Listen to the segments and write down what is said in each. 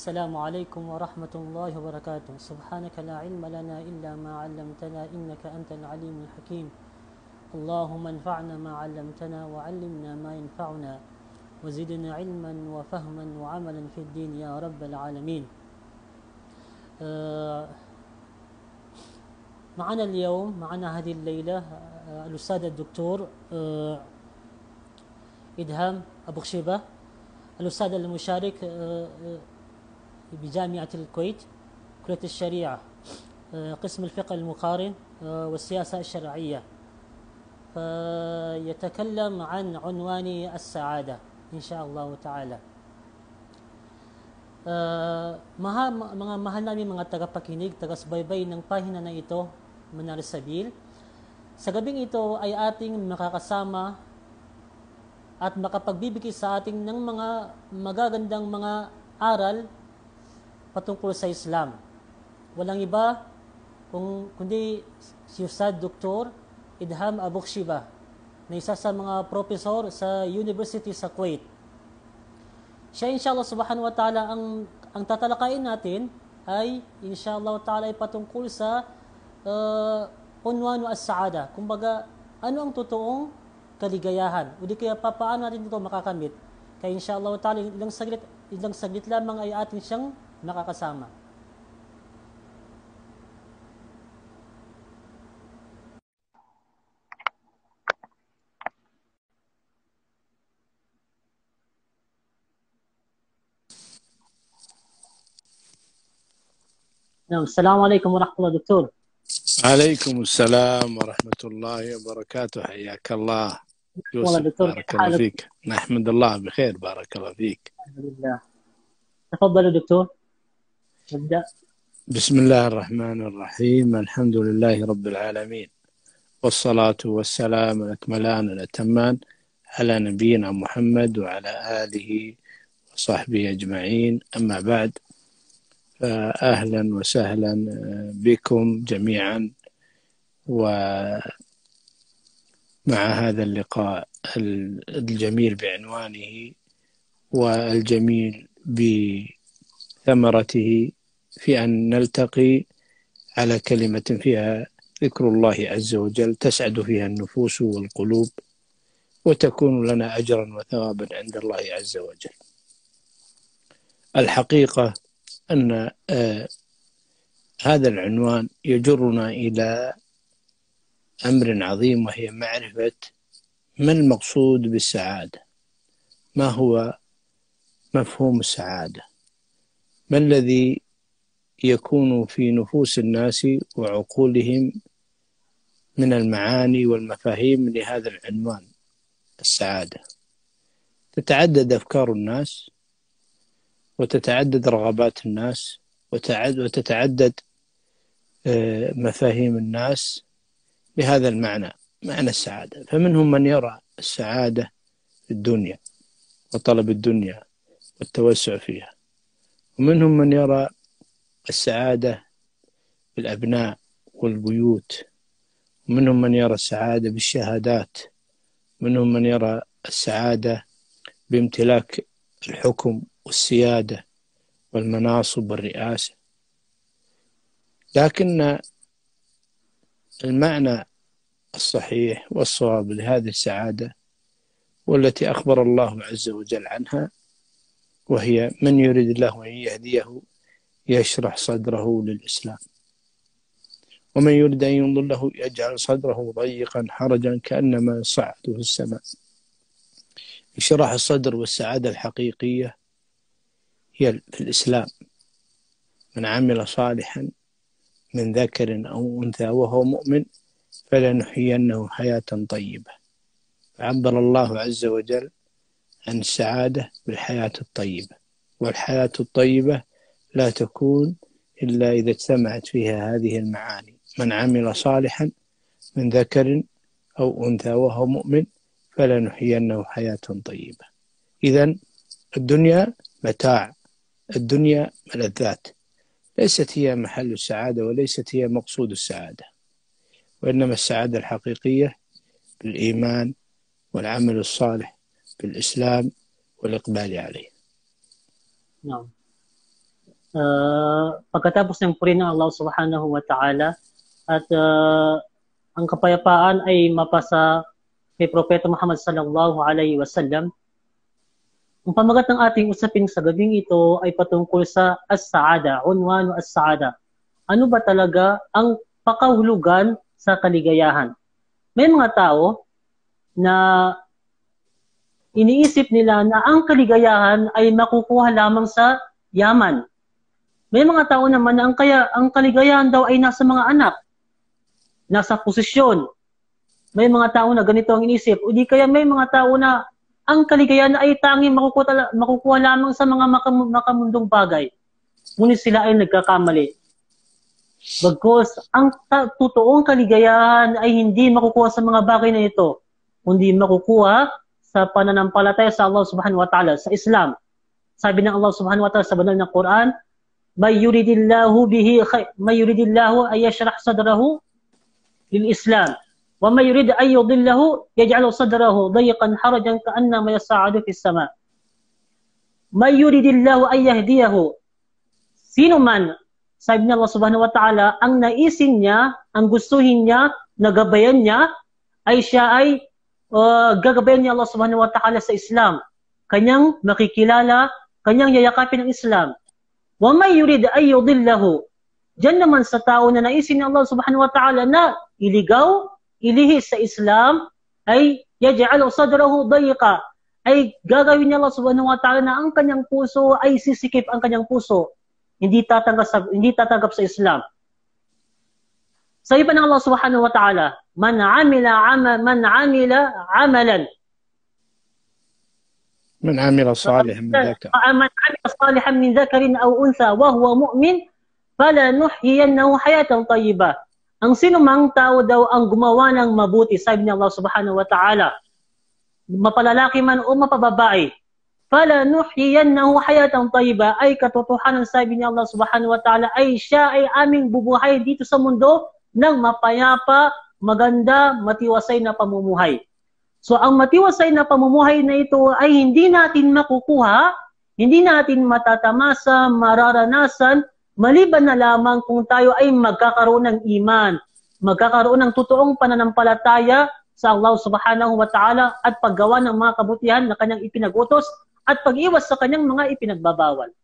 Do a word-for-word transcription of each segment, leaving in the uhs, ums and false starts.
السلام عليكم ورحمة الله وبركاته. سبحانك لا علم لنا إلا ما علمتنا إنك أنت العليم الحكيم. اللهم انفعنا ما علمتنا وعلمنا ما ينفعنا وزدنا علما وفهما وعملا في الدين يا رب العالمين. آه، معنا اليوم معنا هذه الليلة آه، الأستاذ الدكتور آه، إدهام أبو خشيبة، الأستاذ المشارك آه، آه، بجامعة الكويت، كلية الشريعة، آه، قسم الفقه المقارن آه، والسياسة الشرعية. فيتكلم عن عنوان السعادة إن شاء الله تعالى. Uh, maha, mga mahal namin mga tagapakinig, taga-subaybay ng pahina na ito, Manar Sabil. Sa gabing ito ay ating makakasama at makapagbibigay sa ating ng mga magagandang mga aral patungkol sa Islam. Walang iba kung kundi si Ustad Doktor Idham Abu Khshibah, na isa sa mga profesor sa University sa Kuwait. Siya inshallah subhanahu wa ta'ala ang, ang tatalakayin natin ay inshallah ta'ala ay patungkol sa uh, unwanu as-saada. Kumbaga, ano ang totoong kaligayahan? O di kaya pa, paano natin ito makakamit? Kaya inshallah ta'ala ilang saglit, ilang saglit lamang ay atin siyang makakasama. السلام عليكم ورحمة الله دكتور. عليكم السلام ورحمة الله وبركاته. حياك الله يوسف، بارك الله فيك. نحمد الله بخير، بارك الله فيك. الحمد لله. تفضل دكتور، نبدأ. بسم الله الرحمن الرحيم. الحمد لله رب العالمين، والصلاة والسلام الأكملان الأتمان على نبينا محمد وعلى آله وصحبه أجمعين. أما بعد، فأهلا وسهلا بكم جميعا ومع هذا اللقاء الجميل بعنوانه والجميل بثمرته في أن نلتقي على كلمة فيها ذكر الله عز وجل تسعد فيها النفوس والقلوب وتكون لنا أجرا وثوابا عند الله عز وجل. الحقيقة أن آه هذا العنوان يجرنا إلى أمر عظيم، وهي معرفة ما المقصود بالسعادة، ما هو مفهوم السعادة، ما الذي يكون في نفوس الناس وعقولهم من المعاني والمفاهيم لهذا العنوان السعادة. تتعدد أفكار الناس، وتتعدد رغبات الناس، وتتعدد مفاهيم الناس بهذا المعنى، معنى السعادة. فمنهم من يرى السعادة في الدنيا وطلب الدنيا والتوسع فيها، ومنهم من يرى السعادة بالأبناء والبيوت، ومنهم من يرى السعادة بالشهادات، ومنهم من يرى السعادة بامتلاك الحكم والسيادة والمناصب والرئاسة. لكن المعنى الصحيح والصواب لهذه السعادة والتي أخبر الله عز وجل عنها، وهي من يريد الله أن يهديه يشرح صدره للإسلام، ومن يريد أن يضله يجعل صدره ضيقا حرجا كأنما يصعد في السماء. انشراح الصدر والسعادة الحقيقية هي في الإسلام. من عمل صالحا من ذكر أو أنثى وهو مؤمن فلنحيينه حياة طيبة. فعبر الله عز وجل عن السعادة بالحياة الطيبة، والحياة الطيبة لا تكون إلا إذا اجتمعت فيها هذه المعاني: من عمل صالحا من ذكر أو أنثى وهو مؤمن فلنحيينه حياة طيبة. إذن الدنيا متاع، الدنيا ملذات، ليست هي محل السعادة وليست هي مقصود السعادة، وإنما السعادة الحقيقية بالإيمان والعمل الصالح بالإسلام والإقبال عليه. نعم. uh, pagkatapos ng puri ng Allah subhanahu wa ta'ala at uh, ang kapayapaan ay mapasa kay Propeta Muhammad sallallahu alaihi wasallam. Ang pamagat ng ating usapin sa gabing ito ay patungkol sa as-saada, unwanu as-saada. Ano ba talaga ang pakahulugan sa kaligayahan? May mga tao na iniisip nila na ang kaligayahan ay makukuha lamang sa yaman. May mga tao naman na ang, kaya, ang kaligayahan daw ay nasa mga anak, nasa posisyon. May mga tao na ganito ang inisip. O di kaya may mga tao na ang kaligayahan ay tanging makukuha, makukuha lamang sa mga makam, makamundong bagay. Ngunit sila ay nagkakamali. Bagkus, ang totoong kaligayahan ay hindi makukuha sa mga bagay na ito, kundi makukuha sa pananampalataya sa Allah subhanahu wa ta'ala, sa Islam. Sabi ng Allah subhanahu wa ta'ala sa banal na Quran, may yuridillahu bihi may yuridillahu ay yashrah sadrahu lil Islam. وَمَا يُرِيدَ أَن يُضِلَّهُ يَجْعَلُ صَدْرَهُ ضَيِّقًا حَرَجًا كَأَنَّمَا يَصَّعَّدُ فِي السَّمَاءِ. مَا يُرِيدِ اللَّهُ أَن يَهْدِيَهُ. Sino man, sabi ng Allah subhanahu wa ta'ala, ang naisin niya, ang gustuhin niya, nagabayan niya, ay siya ay uh, gagabayan niya Allah subhanahu wa ta'ala sa Islam. Kanyang makikilala, kanyang yayakapin ng Islam. وَمَا يُرِيدَ أَن يُضِلَّهُ. Diyan naman sa tao na naisin ng Allah subhanahu wa ta'ala na iligaw, ilihis sa Islam, ay yaj'alu sadrahu dayiqa, ay gagawin niya Allah subhanahu wa ta'ala na ang kanyang puso ay sisikip ang kanyang puso. Hindi tatanggap sa, hindi tatanggap sa Islam. Sabi pa ng Allah subhanahu wa ta'ala, man amila ama man amila amalan. من عمل صالحا من ذكر من عمل صالحا من ذكر أو أنثى وهو مؤمن فلنحيينه حياة طيبة. Ang sinumang tao daw ang gumawa ng mabuti, sabi ng Allah subhanahu wa ta'ala, mapalalaki man o mapababae, فَلَنُحْيِيَنَّهُ حَيَاةً طَيِّبَةً, ay katotohanan, sabi ng Allah subhanahu wa ta'ala, ay siya ay aming bubuhay dito sa mundo ng mapayapa, maganda, matiwasay na pamumuhay. So ang matiwasay na pamumuhay na ito ay hindi natin makukuha, hindi natin matatamasa, mararanasan, maliban na lamang kung tayo ay magkakaroon ng iman, magkakaroon ng totoong pananampalataya sa Allah subhanahu wa ta'ala at paggawa ng mga kabutihan na kanyang ipinagutos at pag-iwas sa kanyang mga ipinagbabawal.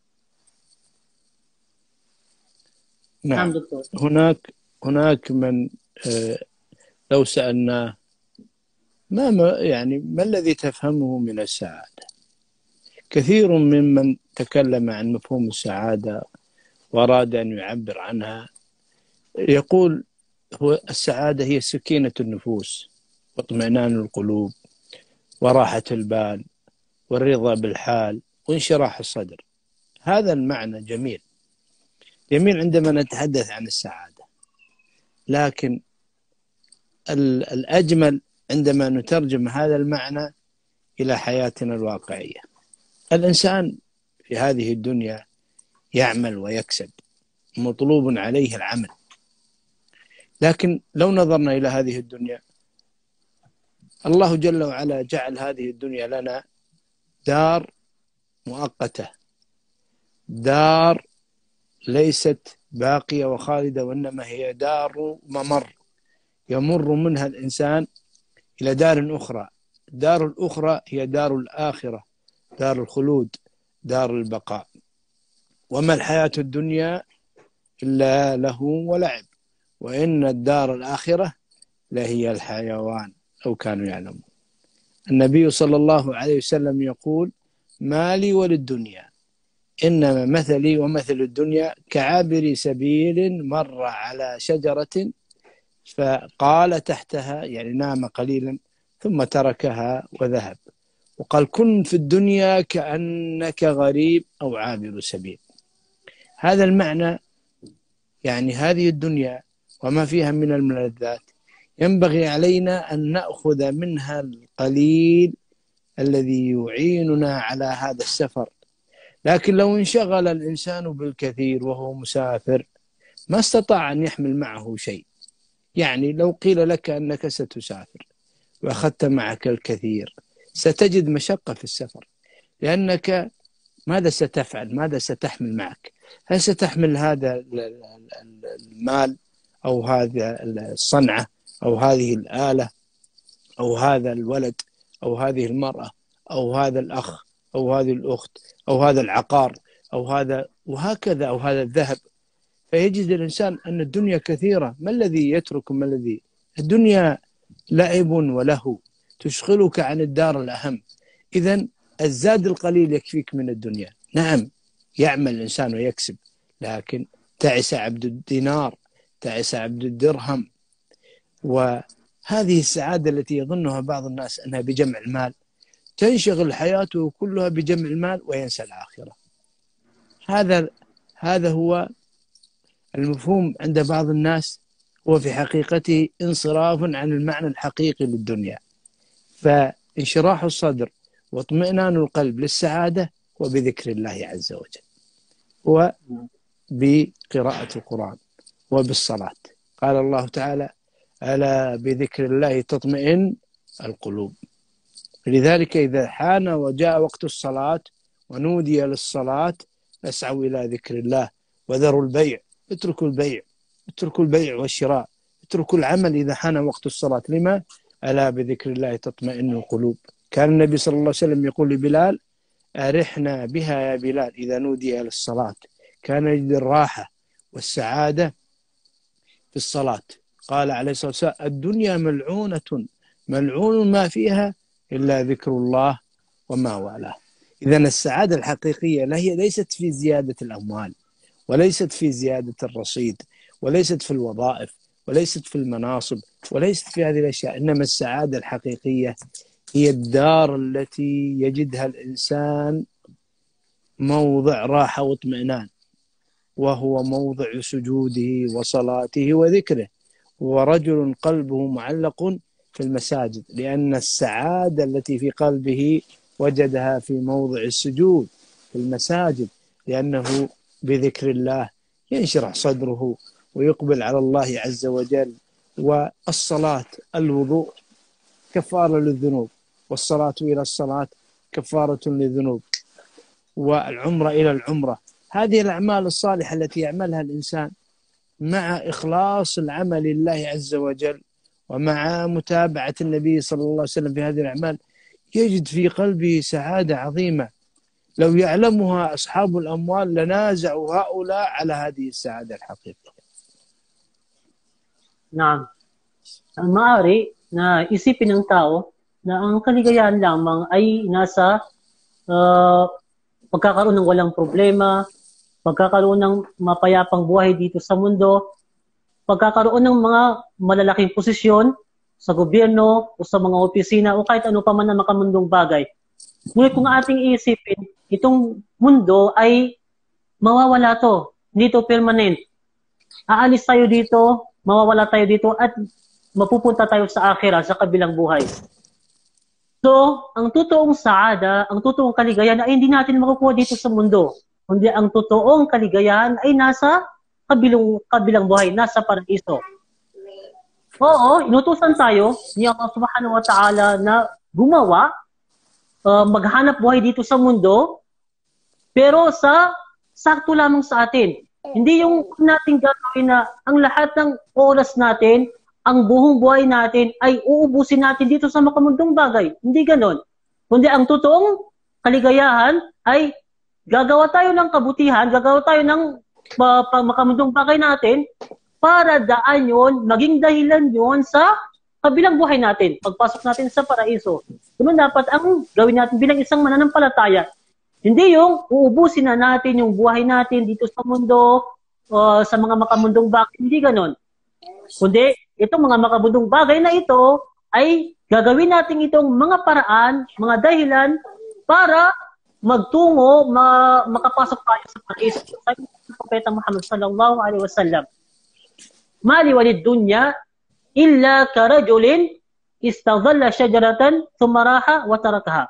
نعم. هناك هناك من لو سألنا ما يعني ما الذي تفهمه من السعادة؟ كثير ممن تكلم عن مفهوم السعادة وأراد أن يعبر عنها يقول هو السعادة هي سكينة النفوس واطمئنان القلوب وراحة البال والرضا بالحال وانشراح الصدر. هذا المعنى جميل جميل عندما نتحدث عن السعادة، لكن الأجمل عندما نترجم هذا المعنى إلى حياتنا الواقعية. الإنسان في هذه الدنيا يعمل ويكسب، مطلوب عليه العمل، لكن لو نظرنا إلى هذه الدنيا، الله جل وعلا جعل هذه الدنيا لنا دار مؤقتة، دار ليست باقية وخالدة، وإنما هي دار ممر يمر منها الإنسان إلى دار أخرى. الدار الأخرى هي دار الآخرة، دار الخلود، دار البقاء. وما الحياة الدنيا إلا له ولعب، وإن الدار الآخرة لهي الحيوان لو كانوا يعلمون. النبي صلى الله عليه وسلم يقول ما لي وللدنيا إنما مثلي ومثل الدنيا كعابر سبيل مر على شجرة فقال تحتها، يعني نام قليلا ثم تركها وذهب، وقال كن في الدنيا كأنك غريب أو عابر سبيل. هذا المعنى، يعني هذه الدنيا وما فيها من الملذات ينبغي علينا أن نأخذ منها القليل الذي يعيننا على هذا السفر. لكن لو انشغل الإنسان بالكثير وهو مسافر ما استطاع أن يحمل معه شيء. يعني لو قيل لك أنك ستسافر وأخذت معك الكثير ستجد مشقة في السفر، لأنك ماذا ستفعل؟ ماذا ستحمل معك؟ هل ستحمل هذا المال أو هذا الصنعة أو هذه الآلة أو هذا الولد أو هذه المرأة أو هذا الأخ أو هذه الأخت أو هذا العقار أو هذا وهكذا أو هذا الذهب؟ فيجد الإنسان أن الدنيا كثيرة. ما الذي يترك؟ ما الذي الدنيا لعب وله، تشغلك عن الدار الأهم. إذن الزاد القليل يكفيك من الدنيا. نعم يعمل الإنسان ويكسب، لكن تعس عبد الدينار، تعس عبد الدرهم. وهذه السعادة التي يظنها بعض الناس أنها بجمع المال، تنشغل حياته كلها بجمع المال وينسى الآخرة. هذا هذا هو المفهوم عند بعض الناس، وفي حقيقته انصراف عن المعنى الحقيقي للدنيا. فانشراح الصدر واطمئنان القلب للسعادة وبذكر الله عز وجل، وبقراءة القرآن، وبالصلاة. قال الله تعالى: ألا بذكر الله تطمئن القلوب. لذلك إذا حان وجاء وقت الصلاة ونودي للصلاة فاسعوا إلى ذكر الله وذروا البيع. اتركوا البيع، اتركوا البيع والشراء، اتركوا العمل إذا حان وقت الصلاة. لما؟ ألا بذكر الله تطمئن القلوب. كان النبي صلى الله عليه وسلم يقول لبلال: أرحنا بها يا بلال إذا نودي للصلاة. كان يجد الراحة والسعادة في الصلاة. قال عليه الصلاة والسلام: الدنيا ملعونة ملعون ما فيها إلا ذكر الله وما والاه. إذن السعادة الحقيقية هي ليست في زيادة الأموال، وليست في زيادة الرصيد، وليست في الوظائف، وليست في المناصب، وليست في هذه الأشياء. إنما السعادة الحقيقية هي الدار التي يجدها الإنسان موضع راحة واطمئنان، وهو موضع سجوده وصلاته وذكره. ورجل قلبه معلق في المساجد، لأن السعادة التي في قلبه وجدها في موضع السجود في المساجد، لأنه بذكر الله ينشرح صدره ويقبل على الله عز وجل. والصلاة، الوضوء كفارة للذنوب، والصلاة إلى الصلاة كفارة للذنوب، والعمرة إلى العمرة. هذه الأعمال الصالحة التي يعملها الإنسان مع إخلاص العمل لله عز وجل، ومع متابعة النبي صلى الله عليه وسلم في هذه الأعمال، يجد في قلبه سعادة عظيمة. لو يعلمها أصحاب الأموال لنازعوا هؤلاء على هذه السعادة الحقيقية. Naam. Ang maaari na isipin ng tao na ang kaligayahan lamang ay nasa uh, pagkakaroon ng walang problema, pagkakaroon ng mapayapang buhay dito sa mundo, pagkakaroon ng mga malalaking posisyon sa gobyerno o sa mga opisina o kahit ano pa man na makamundong bagay. Ngunit kung ating iisipin, itong mundo ay mawawala to, hindi to permanent. Aalis tayo dito, mawawala tayo dito at mapupunta tayo sa akhirah, sa kabilang buhay. So, ang totoong saada, ang totoong kaligayahan ay hindi natin makukuha dito sa mundo. Kundi ang totoong kaligayahan ay nasa kabilang, kabilang buhay, nasa paraiso. Oo, inutusan tayo ni Allah subhanahu wa ta'ala na gumawa, uh, maghanap buhay dito sa mundo, pero sa sakto lamang sa atin. Hindi yung nating gagawin na ang lahat ng oras natin, ang buong buhay natin ay uubusin natin dito sa makamundong bagay. Hindi ganon. Kundi ang totoong kaligayahan ay gagawa tayo ng kabutihan, gagawa tayo ng uh, makamundong bagay natin para daan yon, maging dahilan yon sa kabilang buhay natin. Pagpasok natin sa paraiso. Ganun dapat ang gawin natin bilang isang mananampalataya. Hindi yung uubusin na natin yung buhay natin dito sa mundo, uh, sa mga makamundong bagay. Hindi ganon. Kundi, itong mga makamundong bagay na ito ay gagawin natin itong mga paraan, mga dahilan para magtungo, ma makapasok tayo sa paraiso. Sabi ng Propeta Muhammad sallallahu alaihi wasallam, "Mali walid dunya illa karajulin istadhalla shajaratan thumma raha wa tarakaha."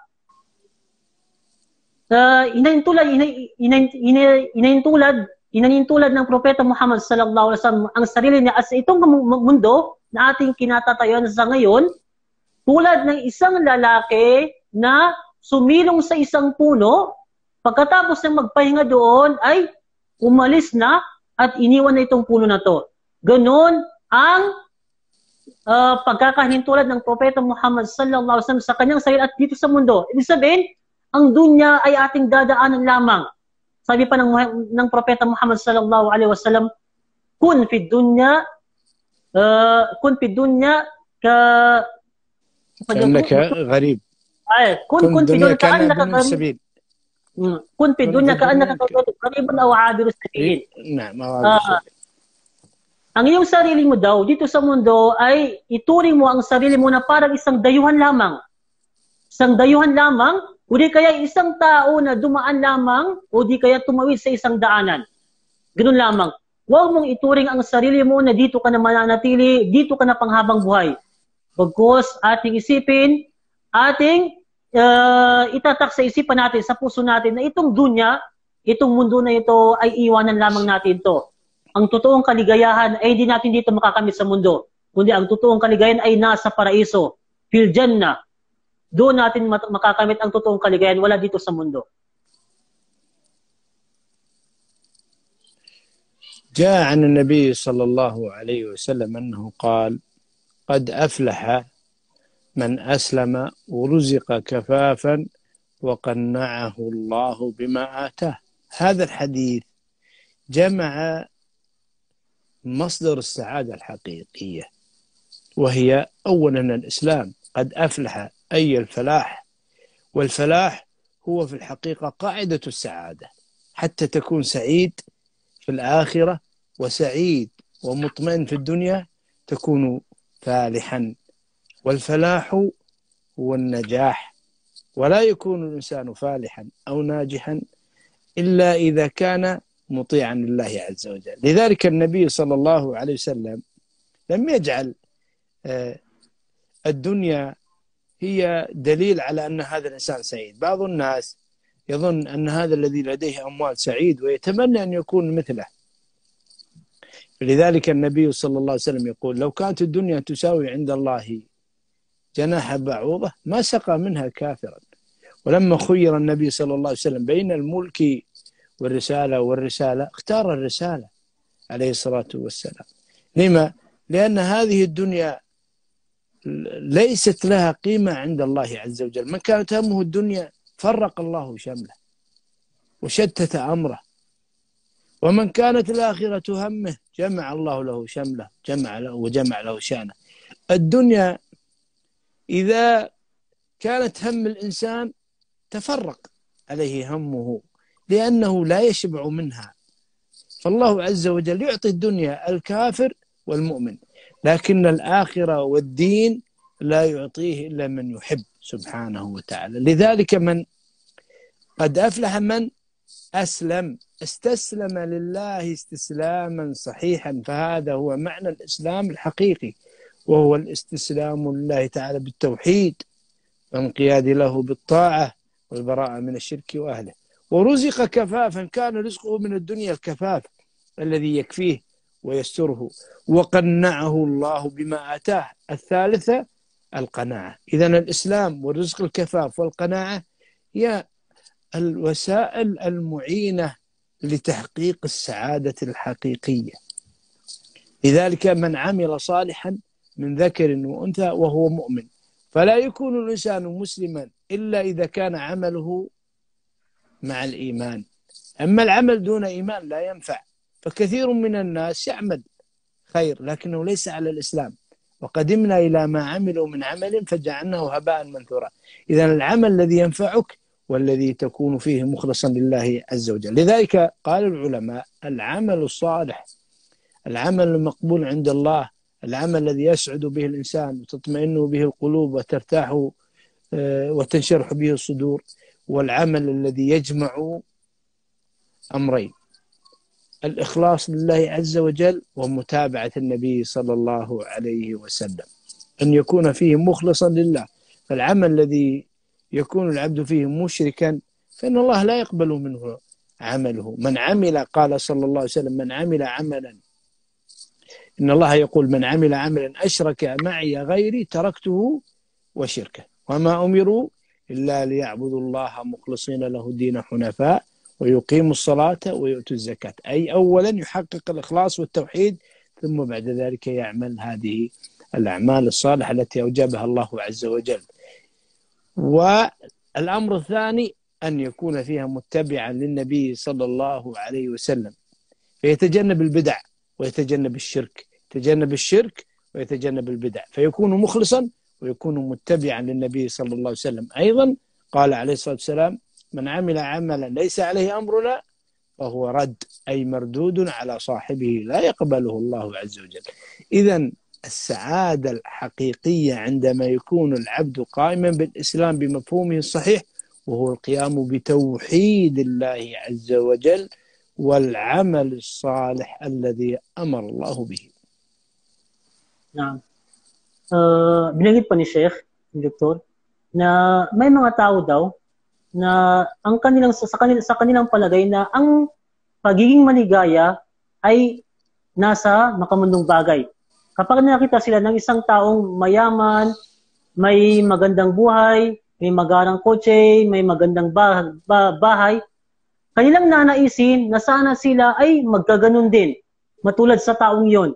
Uh, inahintulad, inahintulad, inahintulad ng Propeta Muhammad sallallahu alaihi wasallam ang sarili niya as itong mundo na ating kinatatayuan sa ngayon, tulad ng isang lalaki na sumilong sa isang puno, pagkatapos ng magpahinga doon ay umalis na at iniwan na itong puno na to. Ganon ang uh, pagkakahintulad ng Propeta Muhammad sallallahu alaihi wasallam sa kanyang sarili at dito sa mundo. Ibig sabihin, ang dunya ay ating dadaanan lamang. Sabi pa ng, ng Propeta Muhammad sallallahu alaihi wasallam, kun fi dunya uh, kun fi dunya ka كأنك غريب ay kun kun fi dunya ka annaka gharib kun fi dunya ka annaka gharibun aw abiru sabil. نعم. Ang iyong sarili mo daw dito sa mundo ay ituring mo ang sarili mo na parang isang dayuhan lamang. Isang dayuhan lamang, o di kaya isang tao na dumaan lamang, o di kaya tumawid sa isang daanan. Ganun lamang. Huwag mong ituring ang sarili mo na dito ka na mananatili, dito ka na panghabang buhay. Bagkus ating isipin, ating uh, itatak sa isipan natin, sa puso natin na itong dunya, itong mundo na ito ay iwanan lamang natin to. Ang totoong kaligayahan ay hindi natin dito makakamit sa mundo, kundi ang totoong kaligayahan ay nasa paraiso, fil jannah. Doon natin makakamit ang totoong kaligayahan, wala dito sa mundo. جاء عن النبي صلى الله عليه وسلم أنه قال قد أفلح من أسلم ورزق كفافا وقنعه الله بما آتاه. هذا الحديث جمع مصدر السعادة الحقيقية، وهي أولا الإسلام، قد أفلح أي الفلاح، والفلاح هو في الحقيقة قاعدة السعادة، حتى تكون سعيد في الآخرة وسعيد ومطمئن في الدنيا تكون فالحا. والفلاح هو النجاح، ولا يكون الإنسان فالحا أو ناجحا إلا إذا كان مطيعا لله عز وجل. لذلك النبي صلى الله عليه وسلم لم يجعل الدنيا هي دليل على أن هذا الإنسان سعيد. بعض الناس يظن أن هذا الذي لديه أموال سعيد ويتمنى أن يكون مثله. لذلك النبي صلى الله عليه وسلم يقول لو كانت الدنيا تساوي عند الله جناح بعوضة ما سقى منها كافرا. ولما خير النبي صلى الله عليه وسلم بين الملك والرسالة والرسالة اختار الرسالة عليه الصلاة والسلام. لما؟ لأن هذه الدنيا ليست لها قيمة عند الله عز وجل. من كانت همه الدنيا فرق الله شمله وشتت أمره، ومن كانت الآخرة همه جمع الله له شمله جمع له وجمع له شانه. الدنيا إذا كانت هم الإنسان تفرق عليه همه لأنه لا يشبع منها. فالله عز وجل يعطي الدنيا الكافر والمؤمن، لكن الآخرة والدين لا يعطيه إلا من يحب سبحانه وتعالى. لذلك من قد أفلح من أسلم، استسلم لله استسلاما صحيحا، فهذا هو معنى الإسلام الحقيقي، وهو الاستسلام لله تعالى بالتوحيد والانقياد له بالطاعة والبراءة من الشرك وأهله. ورزق كفافا، كان رزقه من الدنيا الكفاف الذي يكفيه ويستره، وقنعه الله بما آتاه. الثالثة القناعة. إذن الإسلام والرزق الكفاف والقناعة هي الوسائل المعينة لتحقيق السعادة الحقيقية. لذلك من عمل صالحا من ذكر وأنثى وهو مؤمن، فلا يكون الإنسان مسلما إلا إذا كان عمله مع الإيمان. أما العمل دون إيمان لا ينفع. فكثير من الناس يعمل خير لكنه ليس على الإسلام، وقدمنا إلى ما عملوا من عمل فجعلناه هباء منثورا. إذن العمل الذي ينفعك والذي تكون فيه مخلصا لله عز وجل. لذلك قال العلماء العمل الصالح، العمل المقبول عند الله، العمل الذي يسعد به الإنسان وتطمئن به القلوب وترتاح وتنشرح به الصدور، والعمل الذي يجمع أمرين: الإخلاص لله عز وجل ومتابعة النبي صلى الله عليه وسلم، أن يكون فيه مخلصا لله. فالعمل الذي يكون العبد فيه مشركا فإن الله لا يقبل منه عمله. من عمل، قال صلى الله عليه وسلم: من عمل عملا، إن الله يقول: من عمل عملا أشرك معي غيري تركته وشركه، وما أمروا إلا ليعبدوا الله مخلصين له الدين حنفاء ويقيموا الصلاة ويؤتوا الزكاة. أي أولا يحقق الإخلاص والتوحيد، ثم بعد ذلك يعمل هذه الأعمال الصالحة التي أوجبها الله عز وجل. والأمر الثاني أن يكون فيها متبعا للنبي صلى الله عليه وسلم، فيتجنب البدع ويتجنب الشرك، يتجنب الشرك ويتجنب البدع، فيكون مخلصا ويكون متبعا للنبي صلى الله عليه وسلم. أيضا قال عليه الصلاة والسلام: من عمل عملا ليس عليه أمرنا فهو رد، أي مردود على صاحبه لا يقبله الله عز وجل. إذن السعادة الحقيقية عندما يكون العبد قائما بالإسلام بمفهومه الصحيح، وهو القيام بتوحيد الله عز وجل والعمل الصالح الذي أمر الله به. نعم. Uh, binanggit pa ni Sheikh, Doktor, na may mga tao daw na ang kanilang sa kanilang sa kanilang palagay na ang pagiging maligaya ay nasa makamundong bagay. Kapag nakita sila ng isang taong mayaman, may magandang buhay, may magarang kotse, may magandang bah- bah- bahay, kanilang nanaisin na sana sila ay magkaganon din, matulad sa taong yon.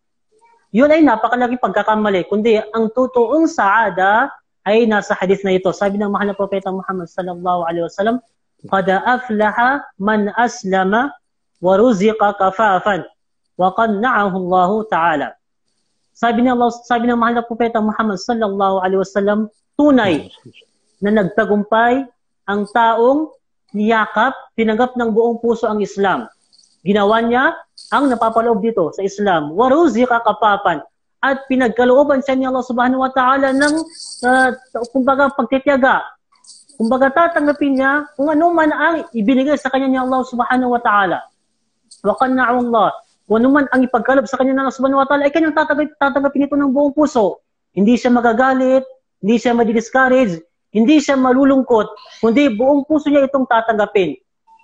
Yun ay napakalaking pagkakamali, kundi ang totoong saada ay nasa hadith na ito. Sabi ng mahal na propeta Muhammad sallallahu alaihi wasallam, "Qad aflaha man aslama wa ruziqa kafafan wa qanna'ahu Allah Ta'ala." Sabi ng Allah, sabi ng mahal na propeta Muhammad sallallahu alaihi wasallam, tunay na nagtagumpay ang taong niyakap, tinanggap ng buong puso ang Islam. Ginawa niya ang napapaloob dito sa Islam. Waruziqa kapapan. At pinagkalooban siya ni Allah subhanahu wa ta'ala ng uh, kumbaga pagtitiyaga. Kumbaga tatanggapin niya kung ano man ang ibinigay sa kanya ni Allah subhanahu wa ta'ala. Wa qanna'u Allah. Kung ano man ang ipagkaloob sa kanya ni Allah subhanahu wa ta'ala ay kanyang tatanggapin, tatanggapin ito ng buong puso. Hindi siya magagalit, hindi siya madi-discourage, hindi siya malulungkot, kundi buong puso niya itong tatanggapin.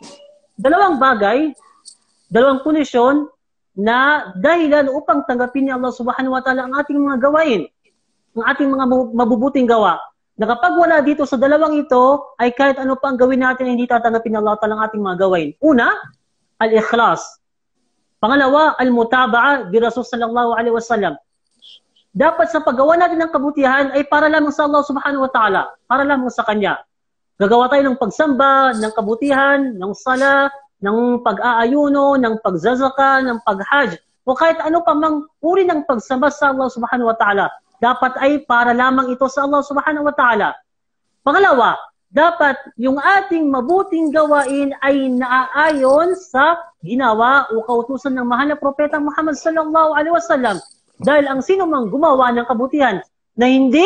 Dalawang bagay, dalawang kondisyon na dahilan upang tanggapin ni Allah subhanahu wa ta'ala ang ating mga gawain, ang ating mga mabubuting gawa. Na kapag wala dito sa dalawang ito, ay kahit ano pa ang gawin natin, hindi tatanggapin ni Allah ta'ala ang ating mga gawain. Una, al-ikhlas. Pangalawa, al-mutaba'a bi Rasul sallallahu alaihi wasallam. Dapat sa paggawa natin ng kabutihan ay para lamang sa Allah subhanahu wa ta'ala, para lamang sa Kanya. Gagawa tayo ng pagsamba, ng kabutihan, ng sala, ng pag-aayuno, ng pagzazaka, ng pag-hajj, o kahit ano pa mang uri ng pagsamba sa Allah subhanahu wa ta'ala. Dapat ay para lamang ito sa Allah subhanahu wa ta'ala. Pangalawa, dapat yung ating mabuting gawain ay naaayon sa ginawa o kautusan ng mahal na propeta Muhammad sallallahu alaihi wasallam. Dahil ang sino mang gumawa ng kabutihan na hindi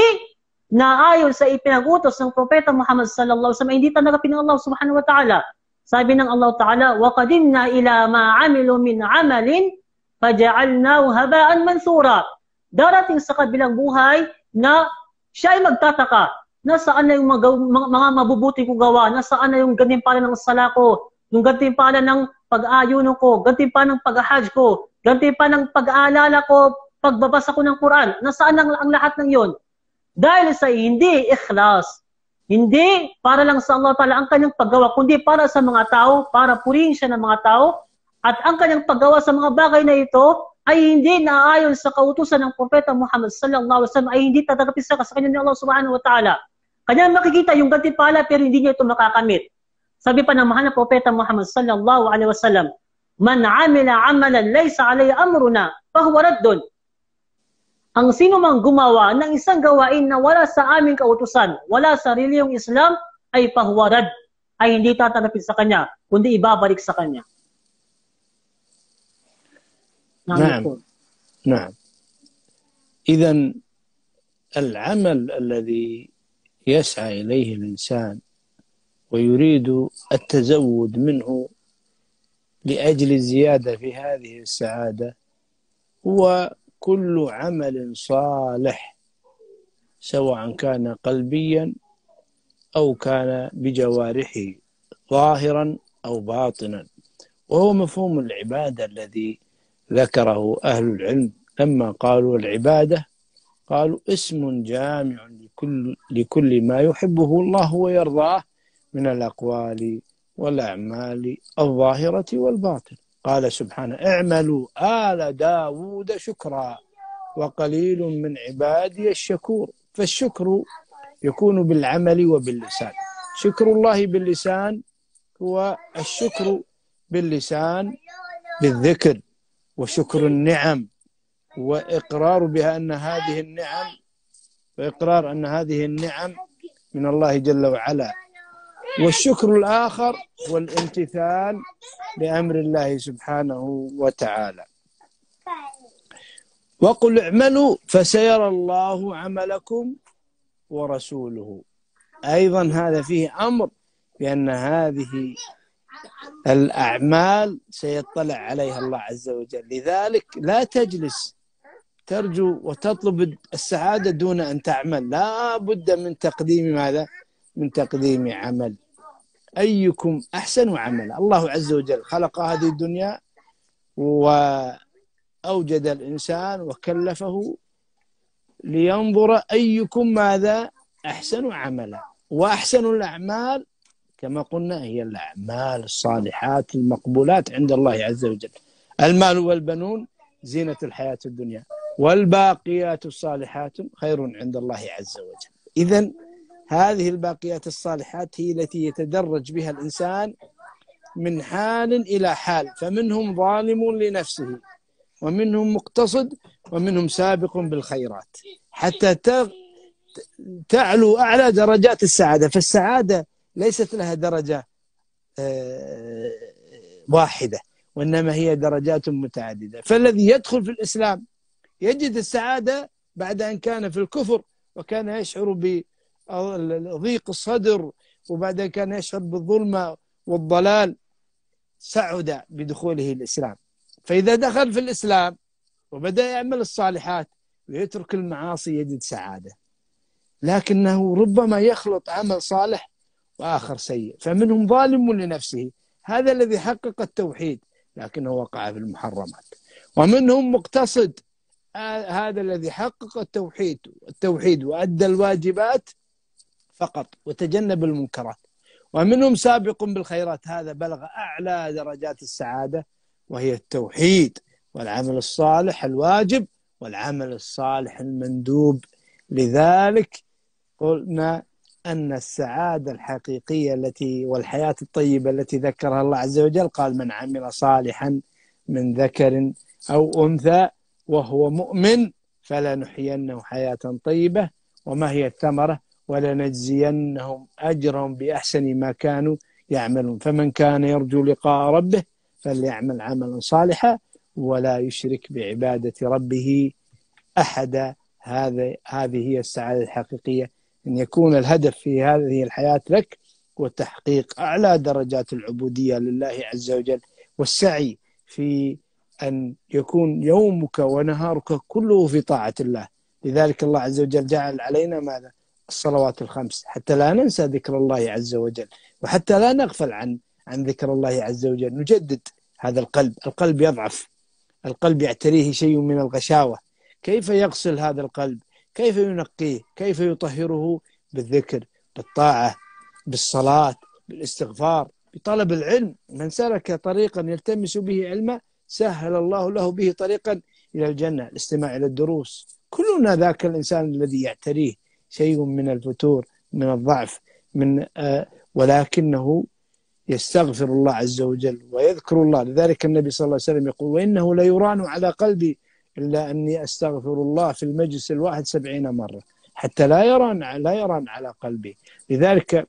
naayon sa ipinag-utos ng propeta Muhammad sallallahu alaihi wasallam, hindi tanggapin ng Allah subhanahu wa ta'ala. Sabi ng Allah Ta'ala, وَقَدِمْنَا إِلَى مَا عَمِلُوا مِنْ عَمَلٍ فَجَعَلْنَاهُ هَبَاءً مَنْثُورًا. Darating sa kabilang buhay na siya ay magtataka, nasaan na yung mga, mga, mga mabubuti ko gawa, nasaan na yung gantimpala ng sala ko, yung gantimpala ng pag-ayuno ko, gantimpala ng pag-hajj ko, gantimpala ng pag-aalala ko, pagbabasa ko ng Quran, nasaan ang, ang lahat ng yon? Dahil sa hindi ikhlas, hindi para lang sa Allah Ta'ala ang kanyang paggawa, kundi para sa mga tao, para purihin siya ng mga tao, at ang kanyang paggawa sa mga bagay na ito ay hindi naayon sa kautusan ng propeta Muhammad sallallahu alaihi wasallam, ay hindi tatanggapin sa kanya ni Allah subhanahu wa ta'ala. Kanya makikita yung gantimpala pero hindi niya ito makakamit. Sabi pa ng mahal na propeta Muhammad sallallahu alaihi wasallam, "Man 'amila 'amalan laysa 'alayhi amruna fahuwa raddun." Ang sino mang gumawa ng isang gawain na wala sa aming kautusan, wala sa reliyong Islam, ay pahuwarad, ay hindi tatanggapin sa kanya, kundi ibabalik sa kanya. نعم نعم. إذن العمل الذي يسعى إليه الإنسان ويريد التزود منه لأجل الزيادة في هذه السعادة هو كل عمل صالح، سواء كان قلبيا أو كان بجوارحه ظاهرا أو باطنا، وهو مفهوم العبادة الذي ذكره أهل العلم لما قالوا العبادة، قالوا اسم جامع لكل, لكل ما يحبه الله ويرضاه من الأقوال والأعمال الظاهرة والباطنة. قال سبحانه: اعملوا آل داود شكرا وقليل من عبادي الشكور. فالشكر يكون بالعمل وباللسان. شكر الله باللسان هو الشكر باللسان بالذكر وشكر النعم وإقرار بها أن هذه النعم وإقرار أن هذه النعم من الله جل وعلا. والشكر الآخر هو الامتثال لأمر الله سبحانه وتعالى. وقل اعملوا فسيرى الله عملكم ورسوله. أيضا هذا فيه أمر بأن هذه الأعمال سيطلع عليها الله عز وجل. لذلك لا تجلس ترجو وتطلب السعادة دون أن تعمل، لا بد من تقديم ماذا؟ من تقديم عمل. أيكم أحسن عملا. الله عز وجل خلق هذه الدنيا وأوجد الإنسان وكلفه لينظر أيكم ماذا؟ أحسن عملا. وأحسن الأعمال كما قلنا هي الأعمال الصالحات المقبولات عند الله عز وجل. المال والبنون زينة الحياة الدنيا والباقيات الصالحات خير عند الله عز وجل. إذن هذه الباقيات الصالحات هي التي يتدرج بها الإنسان من حال إلى حال، فمنهم ظالم لنفسه ومنهم مقتصد ومنهم سابق بالخيرات حتى تعلو أعلى درجات السعادة. فالسعادة ليست لها درجة واحدة وإنما هي درجات متعددة. فالذي يدخل في الإسلام يجد السعادة بعد أن كان في الكفر وكان يشعر بضيق الصدر وبعد أن كان يشعر بالظلمة والضلال، سعد بدخوله الإسلام. فإذا دخل في الإسلام وبدأ يعمل الصالحات ويترك المعاصي يجد سعادة. لكنه ربما يخلط عمل صالح وآخر سيء. فمنهم ظالم لنفسه، هذا الذي حقق التوحيد لكنه وقع في المحرمات. ومنهم مقتصد، هذا الذي حقق التوحيد التوحيد وأدى الواجبات فقط وتجنب المنكرات. ومنهم سابق بالخيرات، هذا بلغ أعلى درجات السعادة وهي التوحيد والعمل الصالح الواجب والعمل الصالح المندوب. لذلك قلنا أن السعادة الحقيقية التي والحياة الطيبة التي ذكرها الله عز وجل قال: من عمل صالحا من ذكر أو أنثى وهو مؤمن فلنحيينه حياة طيبة. وما هي الثمرة؟ ولنجزينهم أجرهم بأحسن ما كانوا يعملون. فمن كان يرجو لقاء ربه فليعمل عملا صالحا ولا يشرك بعبادة ربه أحدا. هذا هذه هي السعادة الحقيقية، أن يكون الهدف في هذه الحياة لك وتحقيق أعلى درجات العبودية لله عز وجل، والسعي في أن يكون يومك ونهارك كله في طاعة الله. لذلك الله عز وجل جعل علينا ماذا؟ الصلوات الخمس حتى لا ننسى ذكر الله عز وجل وحتى لا نغفل عن عن ذكر الله عز وجل. نجدد هذا القلب. القلب يضعف، القلب يعتريه شيء من الغشاوة. كيف يغسل هذا القلب؟ كيف ينقيه؟ كيف يطهره؟ بالذكر، بالطاعة، بالصلاة، بالاستغفار، بطلب العلم. من سلك طريقا يلتمس به علما سهل الله له به طريقا إلى الجنة. الاستماع إلى الدروس. كلنا ذاك الإنسان الذي يعتريه شيء من الفتور، من الضعف، من آه ولكنه يستغفر الله عز وجل ويذكر الله. لذلك النبي صلى الله عليه وسلم يقول: وإنه ليران على قلبي إلا أني أستغفر الله في المجلس الواحد سبعين مرة حتى لا يران لا يران على قلبي. لذلك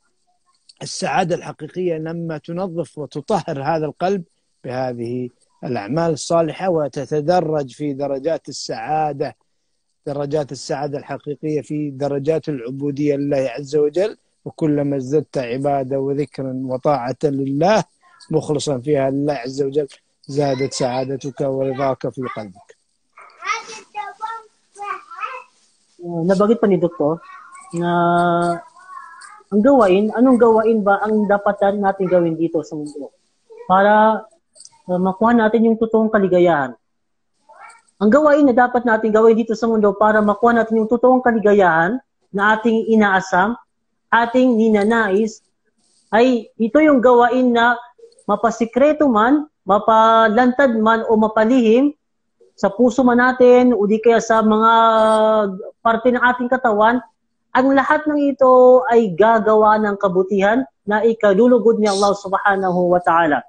السعادة الحقيقية لما تنظف وتطهر هذا القلب بهذه الأعمال الصالحة وتتدرج في درجات السعادة درجات السعادة الحقيقية في درجات العبودية لله عز وجل. وكلما ازددت عبادة وذكرا وطاعة لله مخلصا فيها لله عز وجل زادت سعادتك ورضاك في قلبك. Nabanggit pa ni Doktor na ang gawain, anong gawain ba ang dapat natin gawin dito sa mundo para uh, makuha natin yung totoong kaligayahan? Ang gawain na dapat natin gawin dito sa mundo para makuha natin yung totoong kaligayahan na ating inaasam, ating ninanais, ay ito yung gawain na mapasikreto man, mapalantad man o mapalihim sa puso man natin o di kaya sa mga parte ng ating katawan, ang lahat ng ito ay gagawa ng kabutihan na ikalulugod ni Allah subhanahu wa ta'ala.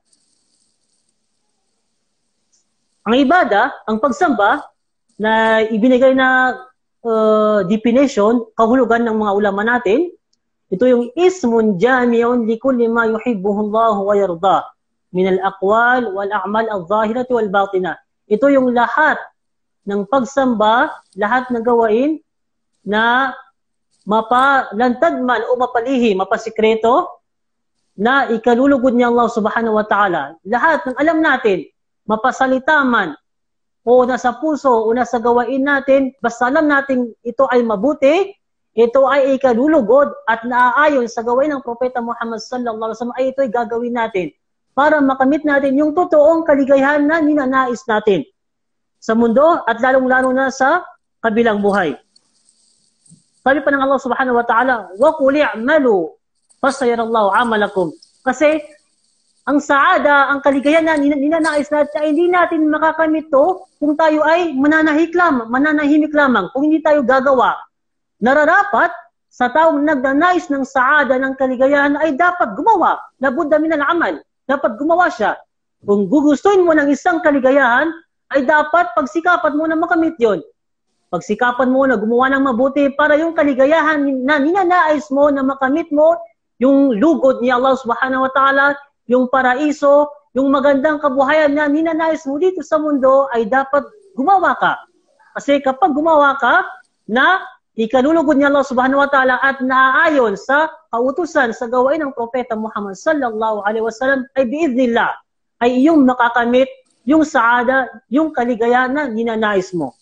Ang ibada, ang pagsamba na ibinigay na uh, definition, kahulugan ng mga ulama natin, ito yung ismun jami'un likulli ma yuhibbuhu Allah wa yarda min al-aqwal wal a'mal al-zahirati wal batina. Ito yung lahat ng pagsamba, lahat ng gawain na mapalantad man o mapalihi, mapasikreto na ikalulugod ni Allah subhanahu wa ta'ala. Lahat ng alam natin, mapasalita man o nasa puso o nasa gawain natin, basta alam natin ito ay mabuti, ito ay ikalulugod at naaayon sa gawain ng Propeta Muhammad sallallahu alaihi wasallam, ay ito ay gagawin natin para makamit natin yung totoong kaligayahan na ninanais natin sa mundo at lalong-lalo na sa kabilang buhay. Sabi pa ng Allah subhanahu wa ta'ala, وَقُلِ اعْمَلُوا فَسَيَرَ اللَّهُ عَمَلَكُمْ. Kasi ang saada, ang kaligayahan na ninanais natin ay hindi natin makakamit to kung tayo ay mananahik lamang, mananahimik lamang, kung hindi tayo gagawa. Nararapat sa taong nagnanais ng saada ng kaligayahan ay dapat gumawa. Labudda min al-amal. Dapat gumawa siya. Kung gugustuhin mo ng isang kaligayahan, ay dapat pagsikapan mo na makamit yon. Pagsikapan mo na gumawa ng mabuti para yung kaligayahan na ninanais mo na makamit mo, yung lugod ni Allah subhanahu wa ta'ala, yung paraiso, yung magandang kabuhayan na ninanais mo dito sa mundo, ay dapat gumawa ka. Kasi kapag gumawa ka na ikalulugod ni Allah subhanahu wa ta'ala at naaayon sa kautusan sa gawain ng Propeta Muhammad sallallahu alaihi wasallam, ay biiznillah, ay iyong makakamit yung saada, yung kaligayahan na ninanais mo.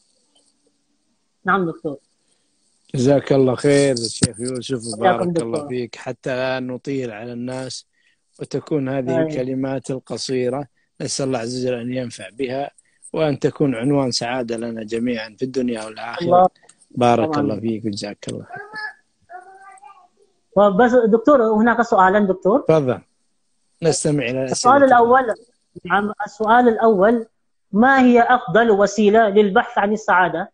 نعم دكتور. جزاك الله خير الشيخ يوسف وبارك الله فيك. حتى لا نطيل على الناس وتكون هذه أي. الكلمات القصيرة نسأل الله عز وجل أن ينفع بها وأن تكون عنوان سعادة لنا جميعا في الدنيا والآخرة. الله. بارك طبعا. الله فيك وجزاك الله خير. بس دكتور هناك سؤالا دكتور. تفضل نستمع إلى الأسئلة. السؤال الأول السؤال الأول ما هي أفضل وسيلة للبحث عن السعادة؟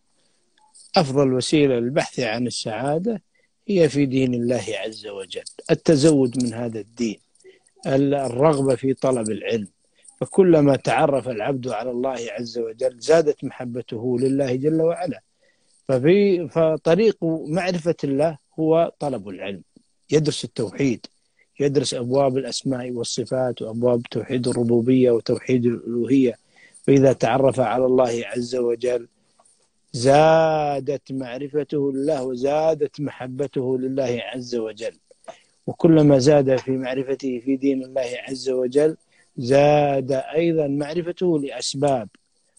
أفضل وسيلة للبحث عن السعادة هي في دين الله عز وجل، التزود من هذا الدين، الرغبة في طلب العلم. فكلما تعرف العبد على الله عز وجل زادت محبته لله جل وعلا. ففي فطريق معرفة الله هو طلب العلم، يدرس التوحيد، يدرس أبواب الأسماء والصفات وأبواب توحيد الربوبية وتوحيد الألوهية. فإذا تعرف على الله عز وجل زادت معرفته لله وزادت محبته لله عز وجل. وكلما زاد في معرفته في دين الله عز وجل زاد أيضا معرفته لأسباب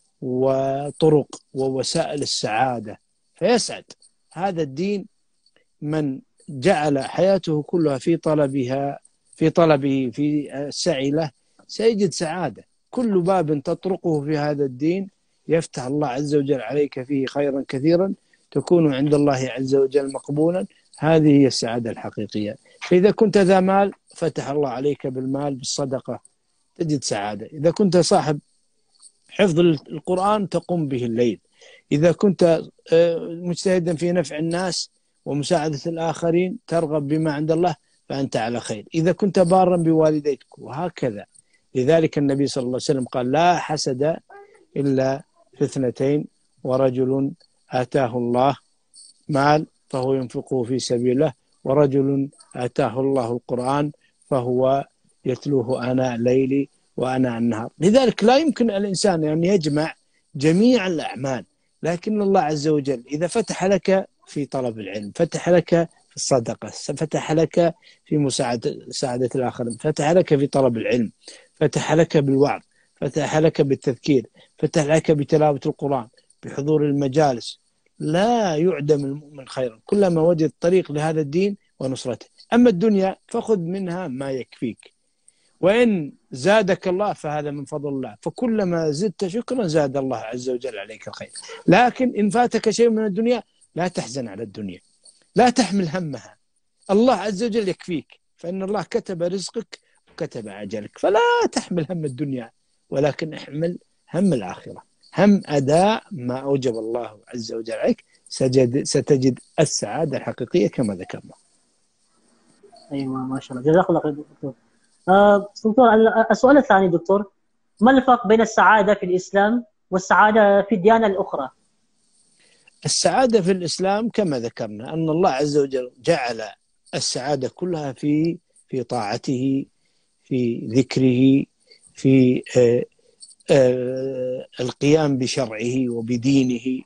وطرق ووسائل السعادة فيسعد. هذا الدين من جعل حياته كلها في طلبها في طلبه في السعي له سيجد سعادة. كل باب تطرقه في هذا الدين يفتح الله عز وجل عليك فيه خيرا كثيرا، تكون عند الله عز وجل مقبولا. هذه هي السعادة الحقيقية. فإذا كنت ذا مال فتح الله عليك بالمال بالصدقة تجد سعادة. إذا كنت صاحب حفظ القرآن تقوم به الليل. إذا كنت مجتهدا في نفع الناس ومساعدة الآخرين ترغب بما عند الله فأنت على خير. إذا كنت بارا بوالديك وهكذا. لذلك النبي صلى الله عليه وسلم قال لا حسد إلا في اثنتين، ورجل آتاه الله مال فهو ينفقه في سبيل الله، ورجل آتاه الله القرآن فهو يتلوه آناء الليل وآناء النهار. لذلك لا يمكن الإنسان أن يجمع جميع الأعمال، لكن الله عز وجل إذا فتح لك في طلب العلم، فتح لك في الصدقة، فتح لك في مساعدة سعادة الآخرين، فتح لك في طلب العلم، فتح لك بالوعظ، فتح لك بالتذكير، فتح لك بتلاوة القرآن، بحضور المجالس، لا يعدم المؤمن خيرا كلما وجد طريق لهذا الدين ونصرته. أما الدنيا فخذ منها ما يكفيك، وإن زادك الله فهذا من فضل الله، فكلما زدت شكرا زاد الله عز وجل عليك الخير. لكن إن فاتك شيء من الدنيا لا تحزن على الدنيا، لا تحمل همها، الله عز وجل يكفيك. فإن الله كتب رزقك وكتب أجلك، فلا تحمل هم الدنيا ولكن احمل هم الآخرة، هم أداء ما أوجب الله عز وجل عليك، سجد ستجد السعادة الحقيقية كما ذكرنا. أيوة ما شاء الله، جزاك الله خير دكتور. آه دكتور، السؤال الثاني دكتور، ما الفرق بين السعادة في الإسلام والسعادة في الديانة الأخرى؟ السعادة في الإسلام كما ذكرنا أن الله عز وجل جعل السعادة كلها في في طاعته، في ذكره، في آه آه القيام بشرعه وبدينه،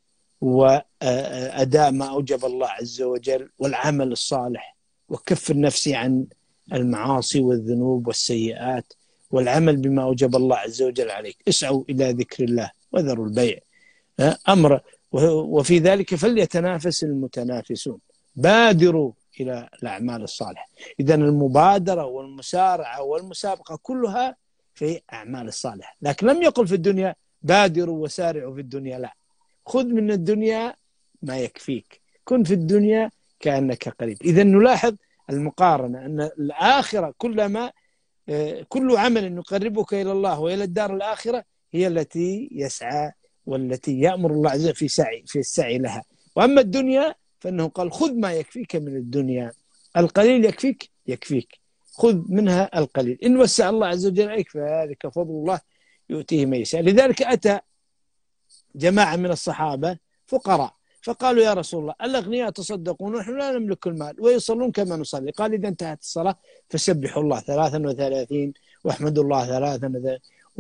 وأداء ما أوجب الله عز وجل، والعمل الصالح، وكف النفس عن المعاصي والذنوب والسيئات، والعمل بما أوجب الله عز وجل عليك. اسعوا إلى ذكر الله وذروا البيع، أمر، وفي ذلك فليتنافس المتنافسون، بادروا إلى الأعمال الصالحة. إذن المبادرة والمسارعة والمسابقة كلها في أعمال الصالحة، لكن لم يقل في الدنيا بادروا وسارعوا في الدنيا، لا، خذ من الدنيا ما يكفيك، كن في الدنيا كأنك قريب. إذن نلاحظ المقارنة أن الآخرة كلما كل عمل يقربك إلى الله وإلى الدار الآخرة هي التي يسعى والتي يأمر الله عز وجل في سعي في السعي لها. وأما الدنيا فإنه قال خذ ما يكفيك من الدنيا، القليل يكفيك يكفيك، خذ منها القليل، إن وسع الله عز وجل عليك فذلك فضل الله يؤتيه من يشاء. لذلك أتى جماعة من الصحابة فقراء فقالوا يا رسول الله الأغنياء تصدقون ونحن لا نملك المال ويصلون كما نصلي، قال إذا انتهت الصلاة فسبحوا الله ثلاثا وثلاثين واحمدوا الله ثلاثا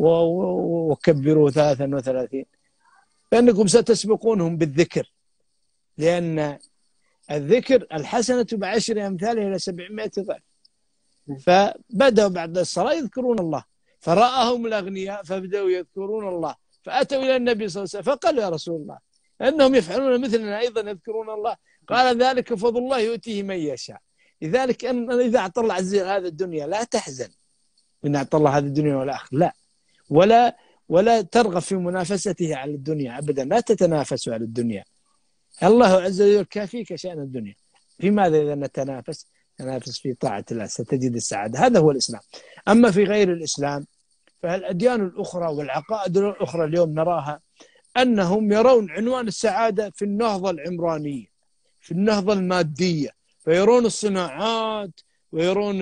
وكبروا ثلاثا وثلاثين، فإنكم ستسبقونهم بالذكر، لأن الذكر الحسنة بعشر أمثالها إلى سبعمائة ضعف. فبدأوا بعد الصلاة يذكرون الله، فرآهم الأغنياء فبدأوا يذكرون الله، فأتوا إلى النبي صلى الله عليه وسلم فقالوا يا رسول الله أنهم يفعلون مثلنا أيضا يذكرون الله، قال ذلك فضل الله يؤتيه من يشاء. لذلك أن إذا أعطى الله عز وجل هذه الدنيا لا تحزن إن أعطى الله هذه الدنيا والآخرة، لا، ولا ولا ترغب في منافسته على الدنيا أبدا، لا تتنافسوا على الدنيا، الله عز وجل كافيك شأن الدنيا. في ماذا إذا نتنافس؟ تنافس في طاعة الله ستجد السعادة، هذا هو الإسلام. أما في غير الإسلام فالأديان الأخرى والعقائد الأخرى اليوم نراها أنهم يرون عنوان السعادة في النهضة العمرانية، في النهضة المادية، فيرون الصناعات ويرون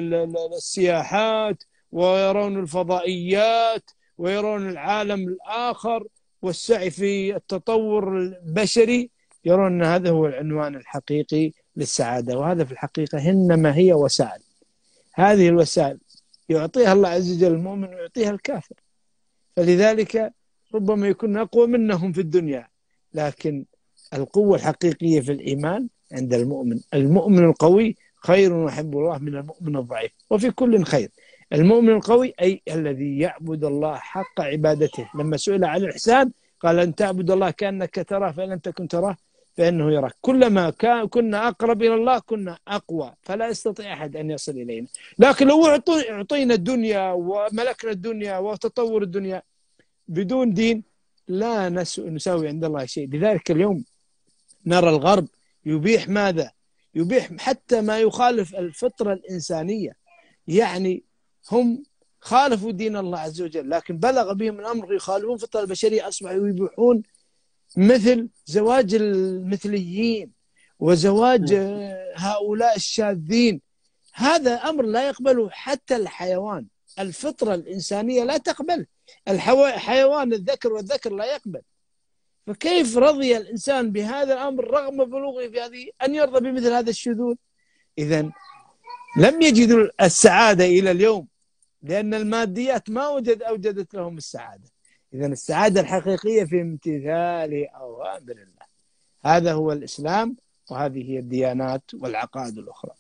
السياحات ويرون الفضائيات ويرون العالم الآخر والسعي في التطور البشري، يرون أن هذا هو العنوان الحقيقي للسعادة، وهذا في الحقيقة إنما هي وسائل. هذه الوسائل يعطيها الله عز وجل المؤمن ويعطيها الكافر، فلذلك ربما يكون أقوى منهم في الدنيا، لكن القوة الحقيقية في الإيمان عند المؤمن. المؤمن القوي خير ويحب الله من المؤمن الضعيف، وفي كل خير. المؤمن القوي أي الذي يعبد الله حق عبادته، لما سئل عن الإحسان قال أن تعبد الله كأنك تراه فإن لم تكن تراه فإنه يراك. كلما كان كنا أقرب إلى الله كنا أقوى، فلا يستطيع أحد أن يصل إلينا. لكن لو أعطينا الدنيا وملكنا الدنيا وتطور الدنيا بدون دين لا نساوي عند الله شيء. لذلك اليوم نرى الغرب يبيح ماذا؟ يبيح حتى ما يخالف الفطرة الإنسانية، يعني هم خالفوا دين الله عز وجل لكن بلغ بهم الأمر يخالفون الفطرة البشرية، أصبحوا يبيحون مثل زواج المثليين وزواج هؤلاء الشاذين. هذا أمر لا يقبله حتى الحيوان، الفطرة الإنسانية لا تقبل، الحيوان الذكر والذكر لا يقبل، فكيف رضي الإنسان بهذا الأمر رغم بلوغه في هذه أن يرضى بمثل هذا الشذوذ؟ إذن لم يجدوا السعادة إلى اليوم لأن الماديات ما وجد أوجدت لهم السعادة. إذن السعادة الحقيقية في امتثال أوامر الله، هذا هو الإسلام وهذه هي الديانات والعقائد الأخرى.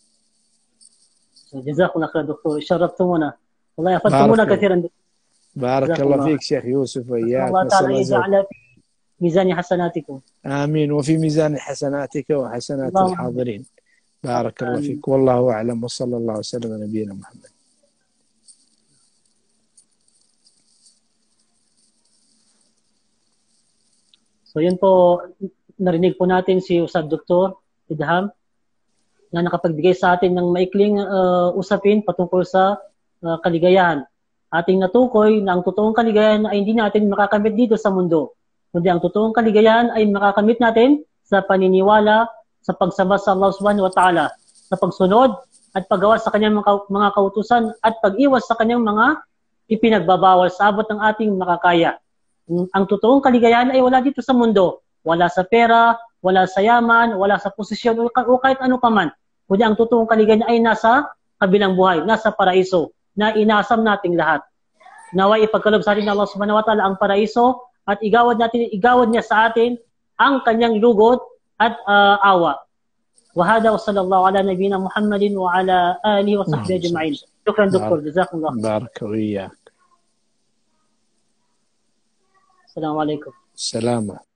جزاكم الله خير دكتور، شرفتمونا والله، أفدتمونا كثيرا. بارك الله فيك شيخ يوسف وإياك، الله تعالى يجعل في ميزان حسناتكم. آمين، وفي ميزان حسناتك وحسنات الحاضرين. بارك الله فيك، والله أعلم، وصلى الله وسلم على نبينا محمد. So yun po, narinig po natin si Ustad Doktor Idham na nakapagbigay sa atin ng maikling uh, usapin patungkol sa uh, kaligayahan. Ating natukoy na ang totoong kaligayahan ay hindi natin makakamit dito sa mundo, kundi ang totoong kaligayahan ay makakamit natin sa paniniwala, sa pagsamba sa Allah subhanahu wa ta'ala, sa pagsunod at paggawa sa kanyang mga, mga kautusan at pag-iwas sa kanyang mga ipinagbabawal sa abot ng ating makakaya. Ang totoong kaligayahan ay wala dito sa mundo. Wala sa pera, wala sa yaman, wala sa posisyon o kahit ano paman. Kundi ang totoong kaligayahan ay nasa kabilang buhay, nasa paraiso, na inasam nating lahat. Naway ipagkaloob sa atin ng Allah subhanahu wa ta'ala ang paraiso at igawad natin, igawad niya sa atin ang kanyang lugod at uh, awa. Wahada wa sallallahu ala nabiyina Muhammadin wa ala alihi wa sahbihi ajma'in. Shukran doktor, jazakumullah. Barakallahu iyyak. Assalamu alaikum. Salama.